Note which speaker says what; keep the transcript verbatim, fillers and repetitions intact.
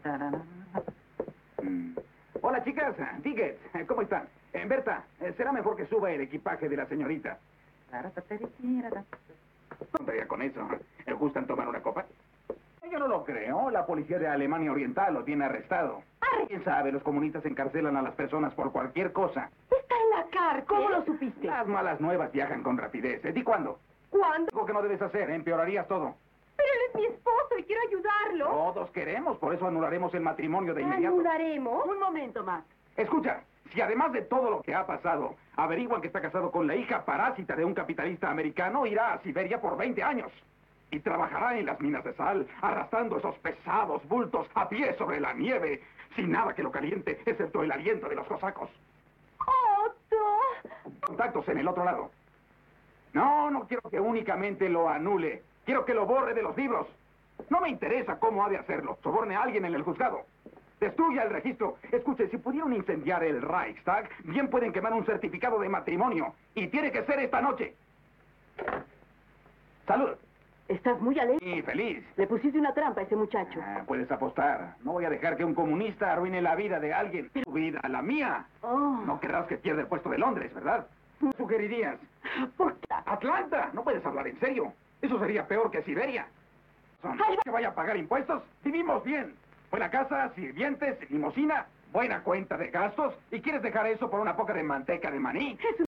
Speaker 1: Mm. Hola, chicas. Tickets. ¿Cómo están? Eh, Berta, eh, será mejor que suba el equipaje de la señorita. Tontería con eso. ¿Le gustan tomar una copa? Yo no lo creo. La policía de Alemania Oriental lo tiene arrestado. ¿Quién sabe? Los comunistas encarcelan a las personas por cualquier cosa.
Speaker 2: Está en la cárcel. ¿Cómo lo supiste?
Speaker 1: Las malas nuevas viajan con rapidez. ¿Eh? ¿Y cuándo?
Speaker 2: ¿Cuándo?
Speaker 1: Algo que no debes hacer. Empeorarías todo.
Speaker 2: Pero él es mi esposo y quiero ayudarlo.
Speaker 1: Todos queremos. Por eso anularemos el matrimonio de inmediato.
Speaker 2: ¿Anularemos? Un momento, Max.
Speaker 1: Escucha. Si además de todo lo que ha pasado, averiguan que está casado con la hija parásita de un capitalista americano, irá a Siberia por veinte años. Y trabajará en las minas de sal, arrastrando esos pesados bultos a pie sobre la nieve, sin nada que lo caliente, excepto el aliento de los cosacos.
Speaker 2: ¡Otto!
Speaker 1: Contactos en el otro lado. No, no quiero que únicamente lo anule. Quiero que lo borre de los libros. No me interesa cómo ha de hacerlo. Soborne a alguien en el juzgado. Destruya el registro. Escuche, si pudieron incendiar el Reichstag, bien pueden quemar un certificado de matrimonio. Y tiene que ser esta noche. Salud.
Speaker 2: Estás muy alegre.
Speaker 1: Y feliz.
Speaker 2: Le pusiste una trampa a ese muchacho.
Speaker 1: Ah, puedes apostar. No voy a dejar que un comunista arruine la vida de alguien. Tu vida, la mía.
Speaker 2: Oh.
Speaker 1: No querrás que pierda el puesto de Londres, ¿verdad? ¿Sugerirías?
Speaker 2: ¿Por qué?
Speaker 1: Atlanta. No puedes hablar en serio. Eso sería peor que Siberia. Son que vaya a pagar impuestos. Vivimos bien. Buena casa, sirvientes, limosina, buena cuenta de gastos. ¿Y quieres dejar eso por una poca de manteca de maní?